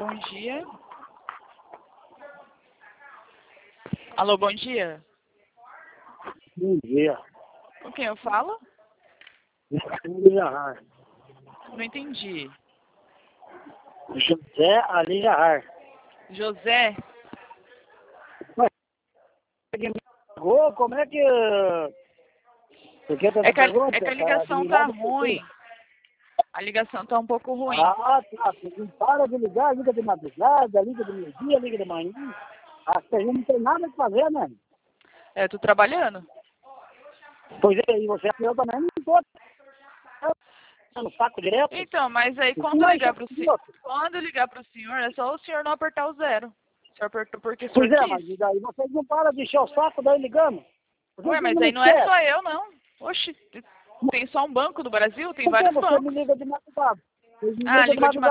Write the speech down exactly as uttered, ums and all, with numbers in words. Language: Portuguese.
bom dia. Alô, bom dia. Bom dia. Com quem eu falo? Alijar. Não entendi. José Alijar. José? Ué, ligou, como é que... Por que É que, a, pergunta? é que a ligação tá ruim. A ligação tá um pouco ruim. Ah, tá. Não para de ligar, liga de madrugada, liga de meio-dia, liga de manhã. Acho que a gente não tem nada que fazer, né? É, tô trabalhando. Pois é, e você eu também não tô no saco direto. Então, mas aí quando ligar pro senhor, quando ligar pro senhor, é só o senhor não apertar o zero. O senhor apertou porque o senhor Pois é, quis. mas daí vocês não param de encher o saco daí ligando. Por que Ué, vocês mas não me aí não é esperam? só eu, não. Oxi, tem só um banco do Brasil? Tem Por que vários você me bancos. liga de madrugada? Vocês me Ah, ligam de ligou de madrugada.